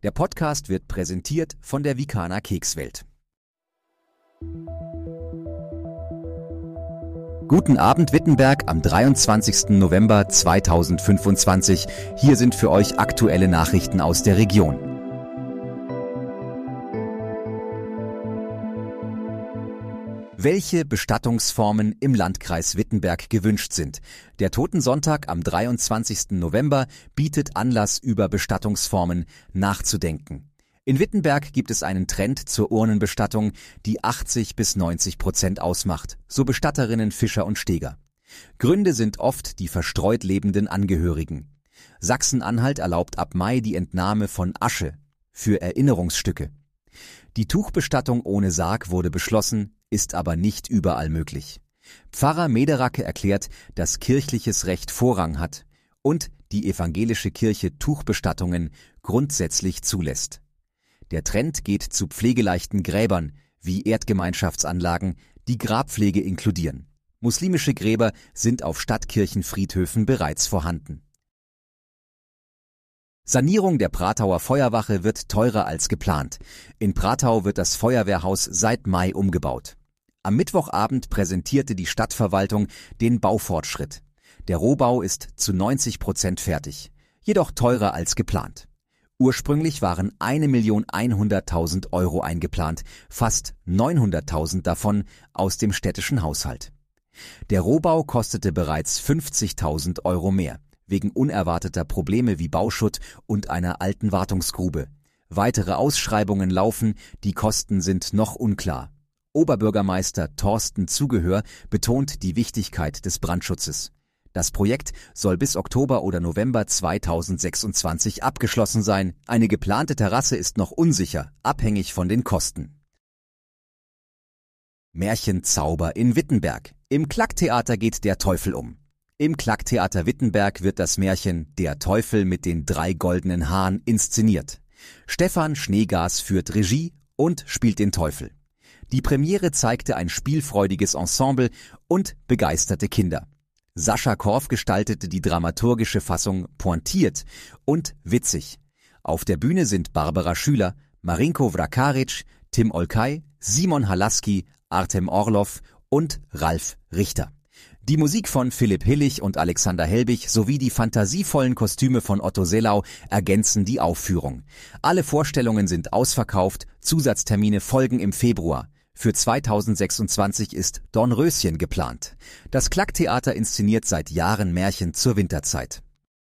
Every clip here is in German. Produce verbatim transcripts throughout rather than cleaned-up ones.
Der Podcast wird präsentiert von der Vikana Kekswelt. Guten Abend Wittenberg am dreiundzwanzigsten November zweitausendfünfundzwanzig. Hier sind für euch aktuelle Nachrichten aus der Region. Welche Bestattungsformen im Landkreis Wittenberg gewünscht sind. Der Totensonntag am dreiundzwanzigsten November bietet Anlass, über Bestattungsformen nachzudenken. In Wittenberg gibt es einen Trend zur Urnenbestattung, die achtzig bis neunzig Prozent ausmacht, so Bestatterinnen Fischer und Steger. Gründe sind oft die verstreut lebenden Angehörigen. Sachsen-Anhalt erlaubt ab Mai die Entnahme von Asche für Erinnerungsstücke. Die Tuchbestattung ohne Sarg wurde beschlossen, ist aber nicht überall möglich. Pfarrer Mederacke erklärt, dass kirchliches Recht Vorrang hat und die evangelische Kirche Tuchbestattungen grundsätzlich zulässt. Der Trend geht zu pflegeleichten Gräbern wie Erdgemeinschaftsanlagen, die Grabpflege inkludieren. Muslimische Gräber sind auf Stadtkirchenfriedhöfen bereits vorhanden. Sanierung der Pratauer Feuerwache wird teurer als geplant. In Pratau wird das Feuerwehrhaus seit Mai umgebaut. Am Mittwochabend präsentierte die Stadtverwaltung den Baufortschritt. Der Rohbau ist zu neunzig Prozent fertig, jedoch teurer als geplant. Ursprünglich waren eine Million hunderttausend Euro eingeplant, fast neunhunderttausend davon aus dem städtischen Haushalt. Der Rohbau kostete bereits fünfzigtausend Euro mehr, wegen unerwarteter Probleme wie Bauschutt und einer alten Wartungsgrube. Weitere Ausschreibungen laufen, die Kosten sind noch unklar. Oberbürgermeister Thorsten Zugehör betont die Wichtigkeit des Brandschutzes. Das Projekt soll bis Oktober oder November zweitausendsechsundzwanzig abgeschlossen sein. Eine geplante Terrasse ist noch unsicher, abhängig von den Kosten. Märchenzauber in Wittenberg. Im Klacktheater geht der Teufel um. Im Klacktheater Wittenberg wird das Märchen Der Teufel mit den drei goldenen Haaren inszeniert. Stefan Schneegas führt Regie und spielt den Teufel. Die Premiere zeigte ein spielfreudiges Ensemble und begeisterte Kinder. Sascha Korf gestaltete die dramaturgische Fassung pointiert und witzig. Auf der Bühne sind Barbara Schüler, Marinko Vrakaric, Tim Olkay, Simon Halaski, Artem Orlov und Ralf Richter. Die Musik von Philipp Hillig und Alexander Helbig sowie die fantasievollen Kostüme von Otto Sellau ergänzen die Aufführung. Alle Vorstellungen sind ausverkauft, Zusatztermine folgen im Februar. Für zweitausendsechsundzwanzig ist Dornröschen geplant. Das Klacktheater inszeniert seit Jahren Märchen zur Winterzeit.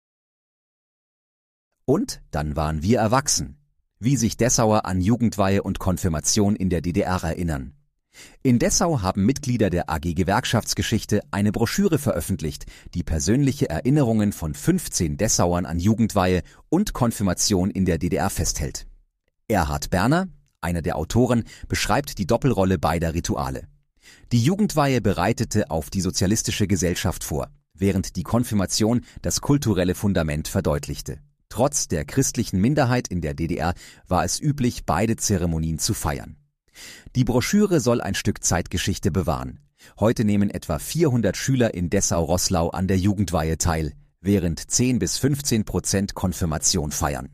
Und dann waren wir erwachsen. Wie sich Dessauer an Jugendweihe und Konfirmation in der D D R erinnern. In Dessau haben Mitglieder der A G Gewerkschaftsgeschichte eine Broschüre veröffentlicht, die persönliche Erinnerungen von fünfzehn Dessauern an Jugendweihe und Konfirmation in der D D R festhält. Erhard Berner, einer der Autoren, beschreibt die Doppelrolle beider Rituale. Die Jugendweihe bereitete auf die sozialistische Gesellschaft vor, während die Konfirmation das kulturelle Fundament verdeutlichte. Trotz der christlichen Minderheit in der D D R war es üblich, beide Zeremonien zu feiern. Die Broschüre soll ein Stück Zeitgeschichte bewahren. Heute nehmen etwa vierhundert Schüler in Dessau-Roßlau an der Jugendweihe teil, während zehn bis fünfzehn Prozent Konfirmation feiern.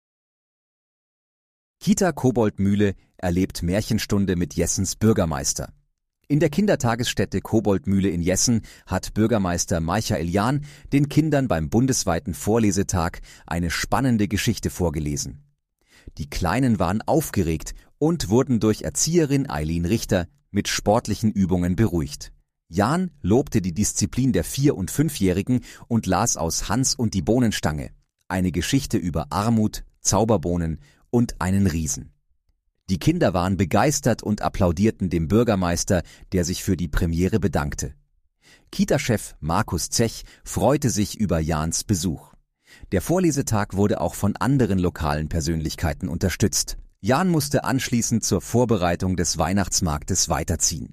Kita Koboldmühle erlebt Märchenstunde mit Jessens Bürgermeister. In der Kindertagesstätte Koboldmühle in Jessen hat Bürgermeister Michael Jahn den Kindern beim bundesweiten Vorlesetag eine spannende Geschichte vorgelesen. Die Kleinen waren aufgeregt und wurden durch Erzieherin Eileen Richter mit sportlichen Übungen beruhigt. Jahn lobte die Disziplin der Vier- und Fünfjährigen und las aus Hans und die Bohnenstange, eine Geschichte über Armut, Zauberbohnen und einen Riesen. Die Kinder waren begeistert und applaudierten dem Bürgermeister, der sich für die Premiere bedankte. Kita-Chef Markus Zech freute sich über Jahns Besuch. Der Vorlesetag wurde auch von anderen lokalen Persönlichkeiten unterstützt. Jahn musste anschließend zur Vorbereitung des Weihnachtsmarktes weiterziehen.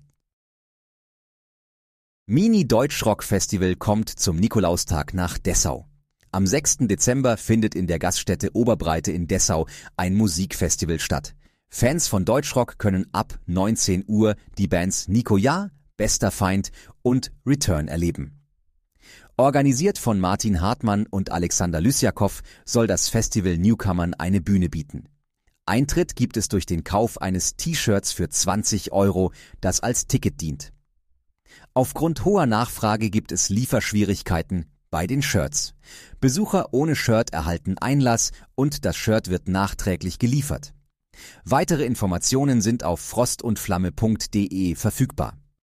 Mini-Deutschrock-Festival kommt zum Nikolaustag nach Dessau. Am sechsten Dezember findet in der Gaststätte Oberbreite in Dessau ein Musikfestival statt. Fans von Deutschrock können ab neunzehn Uhr die Bands Nico Ja, Bester Feind und Return erleben. Organisiert von Martin Hartmann und Alexander Lysjakow soll das Festival Newcomern eine Bühne bieten. Eintritt gibt es durch den Kauf eines T-Shirts für zwanzig Euro, das als Ticket dient. Aufgrund hoher Nachfrage gibt es Lieferschwierigkeiten bei den Shirts. Besucher ohne Shirt erhalten Einlass und das Shirt wird nachträglich geliefert. Weitere Informationen sind auf frostundflamme punkt de verfügbar.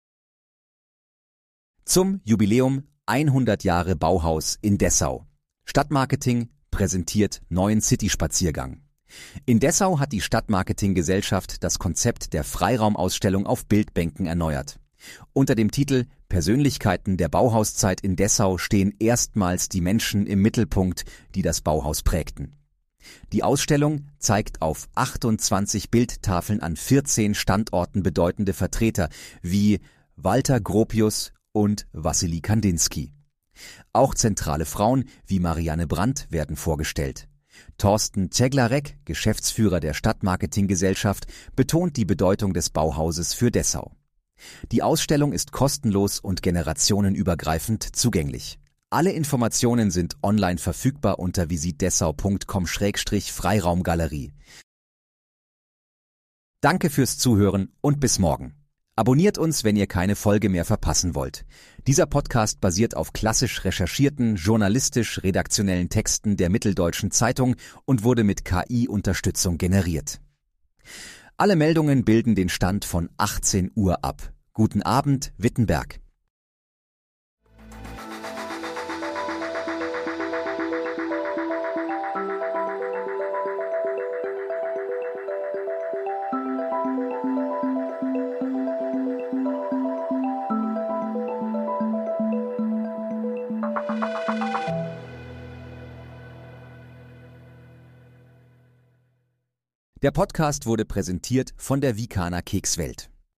Zum Jubiläum hundert Jahre Bauhaus in Dessau. Stadtmarketing präsentiert neuen City-Spaziergang. In Dessau hat die Stadtmarketing-Gesellschaft das Konzept der Freiraumausstellung auf Bildbänken erneuert. Unter dem Titel Persönlichkeiten der Bauhauszeit in Dessau stehen erstmals die Menschen im Mittelpunkt, die das Bauhaus prägten. Die Ausstellung zeigt auf achtundzwanzig Bildtafeln an vierzehn Standorten bedeutende Vertreter wie Walter Gropius und Wassily Kandinsky. Auch zentrale Frauen wie Marianne Brandt werden vorgestellt. Thorsten Ceglarek, Geschäftsführer der Stadtmarketinggesellschaft, betont die Bedeutung des Bauhauses für Dessau. Die Ausstellung ist kostenlos und generationenübergreifend zugänglich. Alle Informationen sind online verfügbar unter visitdessau punkt com Schrägstrich Freiraumgalerie. Danke fürs Zuhören und bis morgen. Abonniert uns, wenn ihr keine Folge mehr verpassen wollt. Dieser Podcast basiert auf klassisch recherchierten, journalistisch-redaktionellen Texten der Mitteldeutschen Zeitung und wurde mit K I-Unterstützung generiert. Alle Meldungen bilden den Stand von achtzehn Uhr ab. Guten Abend, Wittenberg. Der Podcast wurde präsentiert von der Vikaner Kekswelt.